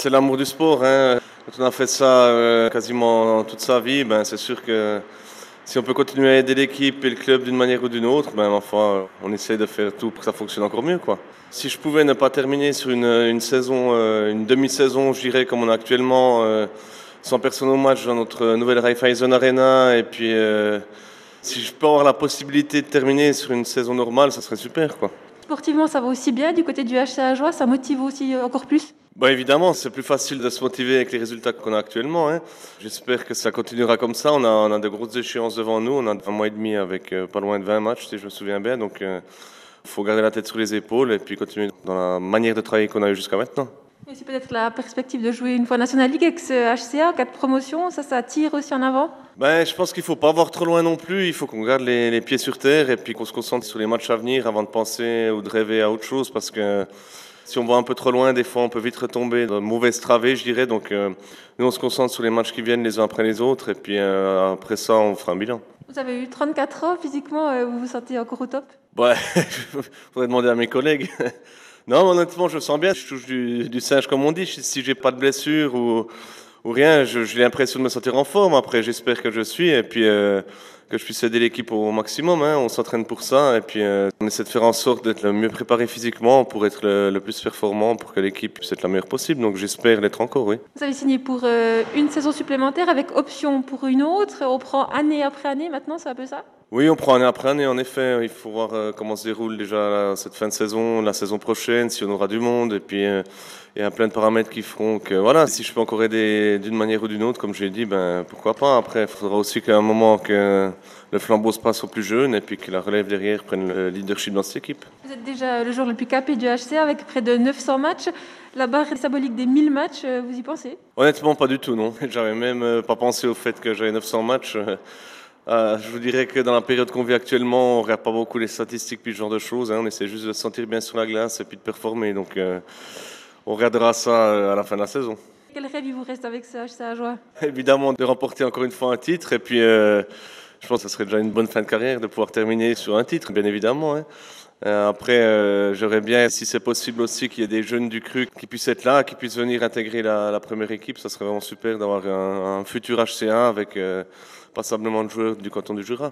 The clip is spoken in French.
C'est l'amour du sport, hein. Quand on a fait ça quasiment toute sa vie, c'est sûr que si on peut continuer à aider l'équipe et le club d'une manière ou d'une autre, on essaie de faire tout pour que ça fonctionne encore mieux, quoi. Si je pouvais ne pas terminer sur une saison, une demi-saison, je dirais, comme on a actuellement, sans personne au match dans notre nouvelle Raiffeisen Arena, et puis si je peux avoir la possibilité de terminer sur une saison normale, ça serait super, quoi. Sportivement, ça va aussi bien du côté du HC Ajoie, ça motive aussi encore plus? Évidemment, c'est plus facile de se motiver avec les résultats qu'on a actuellement, hein. J'espère que ça continuera comme ça. On a de grosses échéances devant nous. On a un mois et demi avec pas loin de 20 matchs, si je me souviens bien. Donc, il faut garder la tête sur les épaules et puis continuer dans la manière de travailler qu'on a eu jusqu'à maintenant. Et c'est peut-être la perspective de jouer une fois National League avec ce HCA en cas de promotion, ça tire aussi en avant? Je pense qu'il ne faut pas voir trop loin non plus. Il faut qu'on garde les pieds sur terre et puis qu'on se concentre sur les matchs à venir avant de penser ou de rêver à autre chose, parce que si on va un peu trop loin, des fois, on peut vite retomber dans de mauvaises travées, je dirais. Donc, nous, on se concentre sur les matchs qui viennent les uns après les autres. Et puis, après ça, on fera un bilan. Vous avez eu 34 ans, physiquement, vous vous sentez encore au top? Ouais, faudrait demander à mes collègues. Non, honnêtement, je sens bien. Je touche du singe, comme on dit. Si j'ai pas de blessure ou rien, j'ai l'impression de me sentir en forme. Après, j'espère que je suis. Et puis, que je puisse aider l'équipe au maximum, hein. On s'entraîne pour ça et puis on essaie de faire en sorte d'être le mieux préparé physiquement pour être le plus performant, pour que l'équipe puisse être la meilleure possible. Donc j'espère l'être encore, oui. Vous avez signé pour une saison supplémentaire avec option pour une autre. On prend année après année maintenant, c'est un peu ça? Oui, on prend année après année, en effet. Il faut voir comment se déroule déjà cette fin de saison, la saison prochaine, si on aura du monde. Et puis, il y a plein de paramètres qui feront que, voilà, si je peux encore aider d'une manière ou d'une autre, comme j'ai dit, pourquoi pas. Après, il faudra aussi qu'à un moment que le flambeau se passe aux plus jeunes et puis que la relève derrière prenne le leadership dans cette équipe. Vous êtes déjà le joueur le plus capé du HCA avec près de 900 matchs. La barre symbolique des 1000 matchs, vous y pensez? Honnêtement, pas du tout, non. J'avais même pas pensé au fait que j'avais 900 matchs. Je vous dirais que dans la période qu'on vit actuellement, on ne regarde pas beaucoup les statistiques puis ce genre de choses, hein. On essaie juste de se sentir bien sur la glace et puis de performer. Donc, on regardera ça à la fin de la saison. Quel rêve il vous reste avec ce HCA Ajoie? Évidemment, de remporter encore une fois un titre. Et puis, je pense que ce serait déjà une bonne fin de carrière de pouvoir terminer sur un titre, bien évidemment, hein. Après, j'aurais bien, si c'est possible aussi, qu'il y ait des jeunes du CRU qui puissent être là, qui puissent venir intégrer la première équipe. Ça serait vraiment super d'avoir un futur HCA avec passablement de joueurs du canton du Jura.